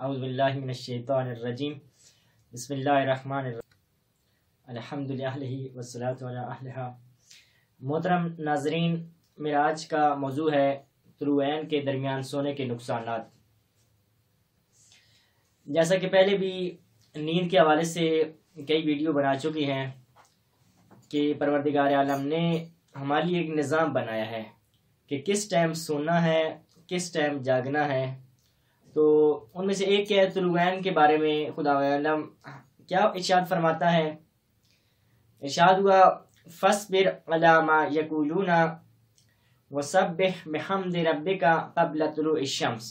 اعوذ باللہ من الشیطان الرجیم بسم اللہ الرحمن الرحیم الحمدللہ والصلاۃ علی اہلہا۔ محترم ناظرین، میرا آج کا موضوع ہے طلوع عین کے درمیان سونے کے نقصانات۔ جیسا کہ پہلے بھی نیند کے حوالے سے کئی ویڈیو بنا چکی ہیں کہ پروردگار عالم نے ہمارے لیے ایک نظام بنایا ہے کہ کس ٹائم سونا ہے، کس ٹائم جاگنا ہے۔ تو ان میں سے ایک ہے طلوع عین کے بارے میں خدا عالم کیا ارشاد فرماتا ہے۔ ارشاد ہوا فاصبر علی ما یقولون وسبح بحمد ربک قبل طلوع الشمس۔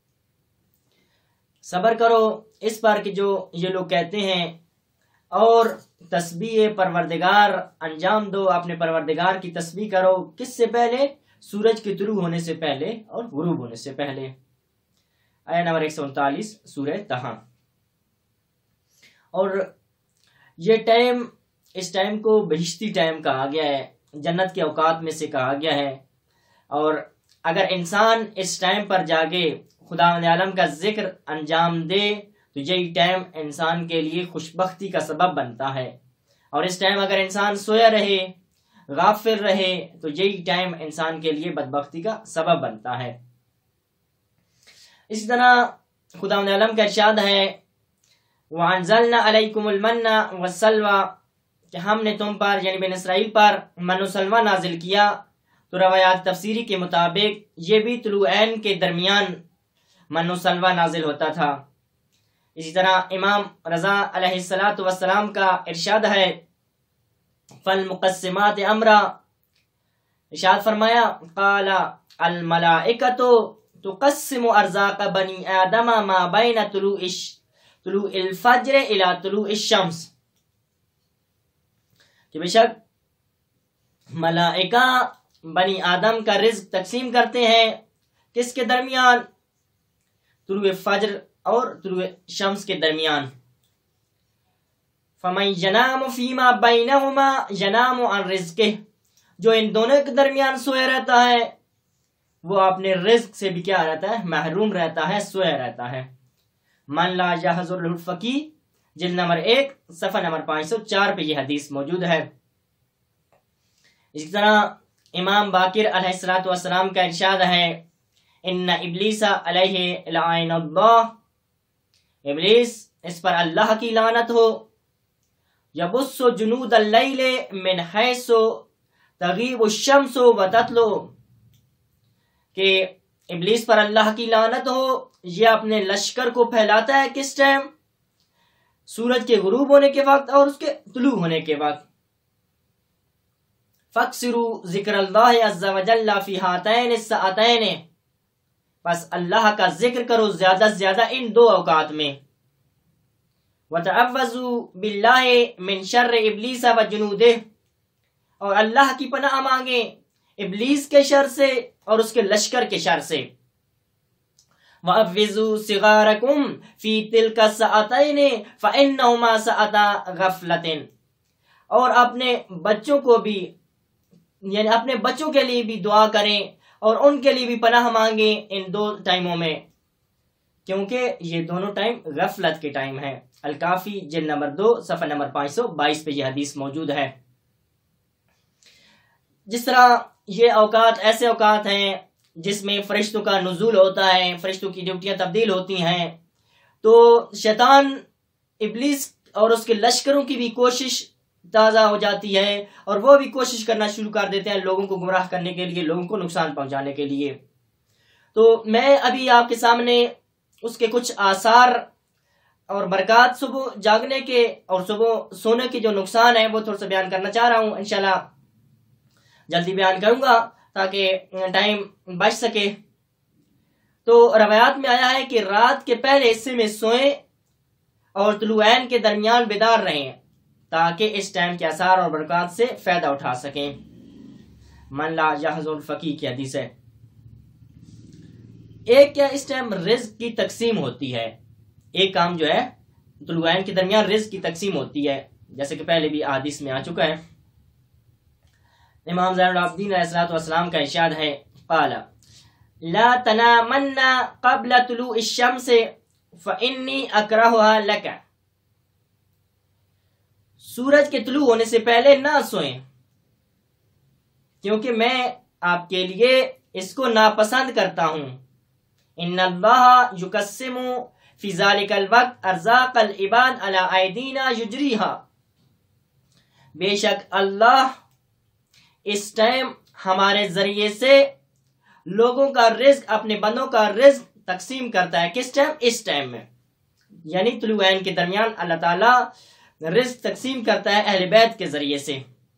صبر کرو اس پر کہ جو یہ لوگ کہتے ہیں، اور تسبیح پروردگار انجام دو، اپنے پروردگار کی تسبیح کرو کس سے پہلے؟ سورج کے طلوع ہونے سے پہلے اور غروب ہونے سے پہلے۔ آیت نمبر 139 سورہ طٰہٰ۔ اور یہ ٹائم، اس ٹائم کو بہشتی ٹائم کہا گیا ہے، جنت کے اوقات میں سے کہا گیا ہے۔ اور اگر انسان اس ٹائم پر جاگے، خدا عالم کا ذکر انجام دے، تو یہی ٹائم انسان کے لیے خوشبختی کا سبب بنتا ہے۔ اور اس ٹائم اگر انسان سویا رہے، غافل رہے، تو یہی ٹائم انسان کے لیے بدبختی کا سبب بنتا ہے۔ اسی طرح خدا عالم کا ارشاد ہے وَأَنزَلْنَا عَلَيْكُمُ الْمَنَّ وَالسَّلْوَىٰ، کہ ہم نے تم پر یعنی بنی اسرائیل پر من و سلوہ نازل کیا۔ تو روایات تفسیری کے مطابق یہ بھی طلوع عین کے درمیان من و سلوہ نازل ہوتا تھا۔ اسی طرح امام رضا علیہ السلام کا ارشاد ہے فَالْمُقَسِّمَاتِ أَمْرًا، ارشاد فرمایا قال الملائکۃ تقسم ارزاق بنی آدم ما بین طلوع الفجر الى طلوع الشمس، کہ بے شک ملائکہ بنی آدم کا رزق تقسیم کرتے ہیں کس کے درمیان؟ طلوع فجر اور طلوع شمس کے درمیان۔ فَمَن يَنَامُ فِيمَا بَيْنَهُمَا يَنَامُ عَنْ رِزْقِهِ، جو ان دونوں کے درمیان سویا رہتا ہے وہ اپنے رزق سے بھی کیا رہتا ہے؟ محروم رہتا ہے، سویا رہتا ہے۔ من لا يحضر الفقی، جلد نمبر 1 صفحہ نمبر 504 پہ یہ حدیث موجود ہے۔ اسی طرح امام باقر علیہ السلام کا ارشاد ہے ان ابلیس علیہ لعین اللہ، ابلیس اس پر اللہ کی لعنت ہو، یبث جنود اللیل من حیث تغیب الشمس وتطلع، کہ ابلیس پر اللہ کی لعنت ہو، یہ اپنے لشکر کو پھیلاتا ہے کس ٹائم؟ سورج کے غروب ہونے کے وقت اور اس کے طلوع ہونے کے وقت۔ فَاكْثِرُوا ذِكْرَ اللَّهِ عَزَّ وَجَلَّ فِي هَاتَيْنِ السَّاعَتَيْنِ، بس اللہ کا ذکر کرو زیادہ سے زیادہ ان دو اوقات میں۔ وَتَعَوَّذُوا بِاللَّهِ مِن شَرِّ إِبْلِيسَ وَجُنُودِهِ، اور اللہ کی پناہ مانگیں ابلیس کے شر سے اور اس کے لشکر کے شر سے۔ وَأَوِّذُوا صِغَارَكُمْ فِي تِلْكَ السَّاعَتَيْنِ فَإِنَّهُمَا سَاعَتَا غَفْلَةٍ، اور اپنے بچوں کو بھی یعنی اپنے بچوں کے لیے بھی دعا کریں اور ان کے لیے بھی پناہ مانگیں ان دو ٹائموں میں، کیونکہ یہ دونوں ٹائم غفلت کے ٹائم ہیں۔ الکافی جلد نمبر 2 صفحہ نمبر 522 پہ یہ حدیث موجود ہے۔ جس طرح یہ اوقات ایسے اوقات ہیں جس میں فرشتوں کا نزول ہوتا ہے، فرشتوں کی ڈیوٹیاں تبدیل ہوتی ہیں، تو شیطان ابلیس اور اس کے لشکروں کی بھی کوشش تازہ ہو جاتی ہے، اور وہ بھی کوشش کرنا شروع کر دیتے ہیں لوگوں کو گمراہ کرنے کے لیے، لوگوں کو نقصان پہنچانے کے لیے۔ تو میں ابھی آپ کے سامنے اس کے کچھ آثار اور برکات صبح جاگنے کے اور صبح سونے کے جو نقصان ہیں وہ تھوڑا سا بیان کرنا چاہ رہا ہوں، انشاءاللہ جلدی بیان کروں گا تاکہ ٹائم بچ سکے۔ تو روایات میں آیا ہے کہ رات کے پہلے حصے میں سوئیں اور طلوع عین کے درمیان بیدار رہیں تاکہ اس ٹائم کے آثار اور برکات سے فائدہ اٹھا سکیں۔ من لا یحضر الفقی کی حدیث ہے۔ ایک کیا اس ٹائم رزق کی تقسیم ہوتی ہے، ایک کام جو ہے طلوع عین کے درمیان رزق کی تقسیم ہوتی ہے، جیسے کہ پہلے بھی حدیث میں آ چکا ہے۔ امام زین العابدین علیہ السلام کا ارشاد ہے قال لا تنامن قبل طلوع الشمس فإنی اکرہھا لک، سورج کے طلوع ہونے سے پہلے نہ سوئیں کیونکہ میں آپ کے لیے اس کو ناپسند کرتا ہوں۔ ان اللہ یقسم فی ذلک الوقت ارزاق العباد علی ایدینا یجریہا، بے شک اللہ اس ٹائم ہمارے ذریعے سے لوگوں کا رزق، اپنے بندوں کا رزق تقسیم کرتا ہے۔ کس ٹائم؟ اس ٹائم میں، یعنی طلوع عین کے درمیان اللہ تعالیٰ رزق تقسیم کرتا ہے اہل بیت کے ذریعے سے۔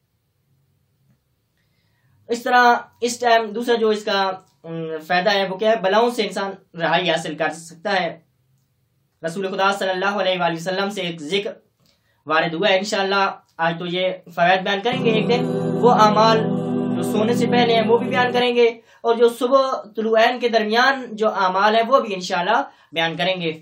اس طرح اس ٹائم دوسرا جو اس کا فائدہ ہے وہ کیا ہے؟ بلاؤں سے انسان رہائی حاصل کر سکتا ہے۔ رسول خدا صلی اللہ علیہ وآلہ وسلم سے ایک ذکر وارد ہوا ہے، انشاءاللہ آج تو یہ فوائد بیان کریں گے، ایک دن وہ اعمال جو سونے سے پہلے ہیں وہ بھی بیان کریں گے، اور جو صبح طلوع عین کے درمیان جو اعمال ہیں وہ بھی انشاءاللہ بیان کریں گے۔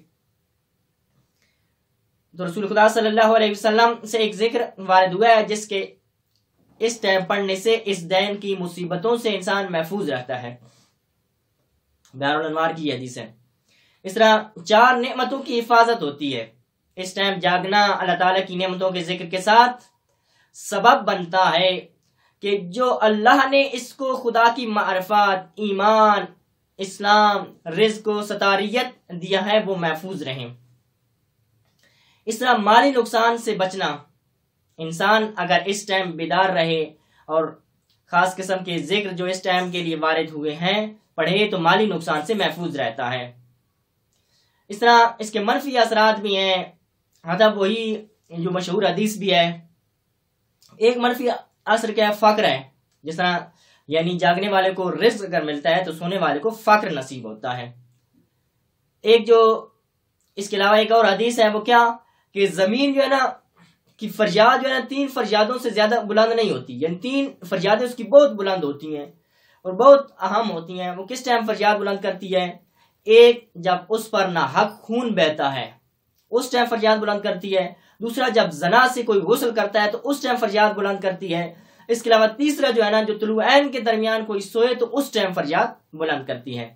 تو رسول خدا صلی اللہ علیہ وسلم سے ایک ذکر وارد ہوا ہے جس کے اس ٹائم پڑھنے سے اس دین کی مصیبتوں سے انسان محفوظ رہتا ہے، بحر الانوار کی یہ حدیث ہے۔ اس طرح 4 نعمتوں کی حفاظت ہوتی ہے۔ اس ٹائم جاگنا اللہ تعالیٰ کی نعمتوں کے ذکر کے ساتھ سبب بنتا ہے کہ جو اللہ نے اس کو خدا کی معرفت، ایمان، اسلام، رزق و ستاریت دیا ہے وہ محفوظ رہیں۔ اس طرح مالی نقصان سے بچنا، انسان اگر اس ٹائم بیدار رہے اور خاص قسم کے ذکر جو اس ٹائم کے لیے وارد ہوئے ہیں پڑھے تو مالی نقصان سے محفوظ رہتا ہے۔ اس طرح اس کے منفی اثرات بھی ہیں، مطلب وہی جو مشہور حدیث بھی ہے۔ ایک منفی اثر کیا ہے؟ فقر ہے۔ جس طرح یعنی جاگنے والے کو رزق اگر ملتا ہے تو سونے والے کو فقر نصیب ہوتا ہے۔ ایک جو اس کے علاوہ ایک اور حدیث ہے وہ کیا کہ زمین جو ہے نا کی فریاد جو ہے نا 3 فریادوں سے زیادہ بلند نہیں ہوتی، یعنی 3 فریادیں اس کی بہت بلند ہوتی ہیں اور بہت اہم ہوتی ہیں۔ وہ کس ٹائم فریاد بلند کرتی ہے؟ ایک جب اس پر ناحق خون بہتا ہے اس ٹائم فریاد بلند کرتی ہے، دوسرا جب زنا سے کوئی غسل کرتا ہے تو اس ٹائم فریاد بلند کرتی ہے، اس کے علاوہ تیسرا جو ہے نا جو طلوع عین کے درمیان کوئی سوئے تو اس ٹائم فریاد بلند کرتی ہے۔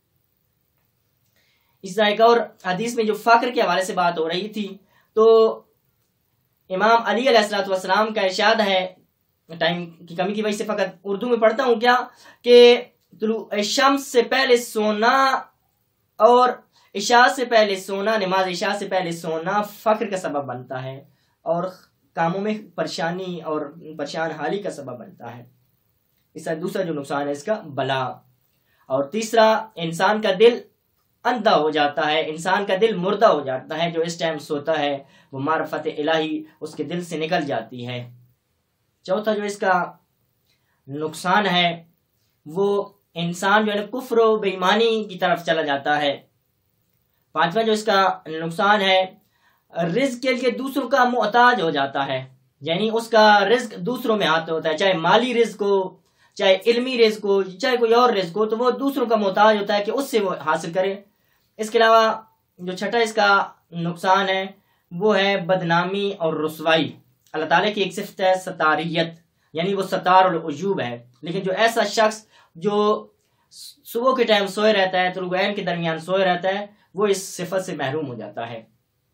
اس طرح ایک اور حدیث میں جو فقر کے حوالے سے بات ہو رہی تھی تو امام علی علیہ السلام کا ارشاد ہے، ٹائم کی کمی کی وجہ سے فقط اردو میں پڑھتا ہوں کیا کہ طلوع شمس سے پہلے سونا اور عشاء سے پہلے سونا، نماز عشاء سے پہلے سونا فقر کا سبب بنتا ہے اور کاموں میں پریشانی اور پریشان حالی کا سبب بنتا ہے۔ اس کا دوسرا جو نقصان ہے اس کا بلا، اور تیسرا انسان کا دل اندھا ہو جاتا ہے، انسان کا دل مردہ ہو جاتا ہے، جو اس ٹائم سوتا ہے وہ معرفت الہی اس کے دل سے نکل جاتی ہے۔ چوتھا جو اس کا نقصان ہے وہ انسان جو ہے کفر و بے ایمانی کی طرف چلا جاتا ہے۔ پانچواں جو اس کا نقصان ہے رزق کے لیے دوسروں کا محتاج ہو جاتا ہے، یعنی اس کا رزق دوسروں میں ہاتھ ہوتا ہے، چاہے مالی رزق ہو، چاہے علمی رزق ہو، چاہے کوئی اور رزق ہو، تو وہ دوسروں کا محتاج ہوتا ہے کہ اس سے وہ حاصل کرے۔ اس کے علاوہ جو چھٹا اس کا نقصان ہے وہ ہے بدنامی اور رسوائی۔ اللہ تعالیٰ کی ایک صفت ہے ستاریت، یعنی وہ ستار العجوب ہے، لیکن جو ایسا شخص جو صبح کے ٹائم سوئے رہتا ہے، طلوع عین کے درمیان سوئے رہتا ہے، وہ اس صفت سے محروم ہو جاتا ہے۔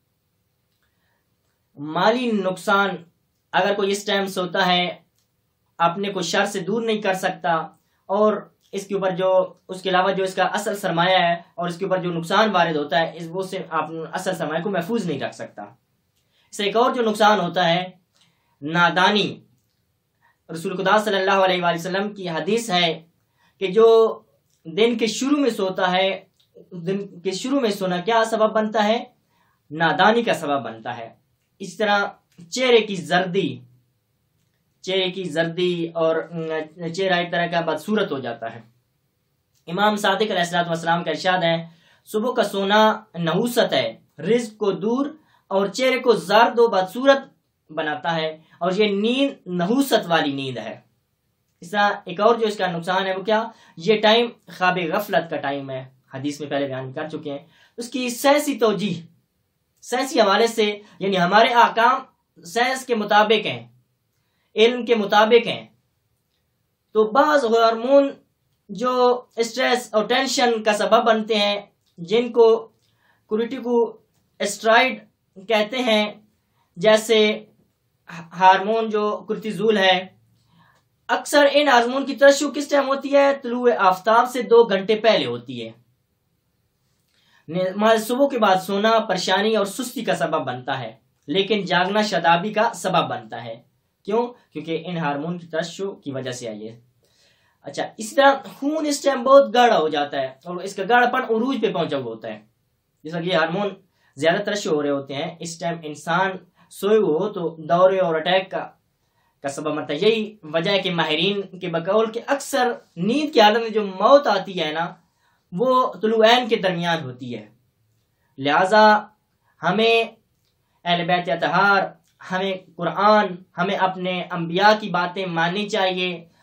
مالی نقصان، اگر کوئی اس ٹائم سوتا ہے اپنے کو شر سے دور نہیں کر سکتا اور اس کے اوپر جو اس کے علاوہ جو اس کا اصل سرمایہ ہے اور اس کے اوپر جو نقصان وارد ہوتا ہے وہ سے آپ اصل سرمایہ کو محفوظ نہیں رکھ سکتا۔ اس سے ایک اور جو نقصان ہوتا ہے نادانی۔ رسول خدا صلی اللہ علیہ وآلہ وسلم کی حدیث ہے کہ جو دن کے شروع میں سوتا ہے، دن کے شروع میں سونا کیا سبب بنتا ہے؟ نادانی کا سبب بنتا ہے۔ اس طرح چہرے کی زردی اور چہرہ ایک طرح کا بدصورت ہو جاتا ہے۔ امام صادق علیہ السلام کا ارشاد ہے صبح کا سونا نحوست ہے، رزق کو دور اور چہرے کو زرد و بدصورت بناتا ہے، اور یہ نیند نحوست والی نیند ہے۔ اس طرح ایک اور جو اس کا نقصان ہے وہ کیا؟ یہ ٹائم خواب غفلت کا ٹائم ہے، حدیث میں پہلے بیان کر چکے ہیں۔ اس کی سائنسی توجیہ، سائنسی حوالے سے یعنی ہمارے احکام سائنس کے مطابق ہیں، علم کے مطابق ہیں، تو بعض ہارمون جو اسٹریس اور ٹینشن کا سبب بنتے ہیں، جن کو کورٹیکوسٹرائڈ کہتے ہیں، جیسے ہارمون جو کورٹیزول ہے، اکثر ان ہارمون کی ترشح کس ٹائم ہوتی ہے؟ طلوع آفتاب سے 2 گھنٹے پہلے ہوتی ہے۔ صبح کے بعد سونا پریشانی اور سستی کا سبب بنتا ہے، لیکن جاگنا شادابی کا سبب بنتا ہے۔ کیوں؟ کیونکہ ان ہارمون کی ترشح کی وجہ سے آئی ہے۔ اچھا، اسی طرح خون اس ٹائم بہت گاڑھا ہو جاتا ہے اور اس کا گاڑھا پن عروج پہ پہنچا ہوا ہوتا ہے۔ جیسا کہ یہ ہارمون زیادہ ترشح ہو رہے ہوتے ہیں، اس ٹائم انسان سوئے ہوئے ہو تو دورے اور اٹیک کا سبب بنتا ہے۔ یہی وجہ ہے کہ ماہرین کے بقول کہ اکثر نیند کی حالت میں جو موت آتی ہے نا، وہ طلوعین کے درمیان ہوتی ہے۔ لہذا ہمیں اہل بیت اطہار، ہمیں قرآن، ہمیں اپنے انبیاء کی باتیں ماننی چاہیے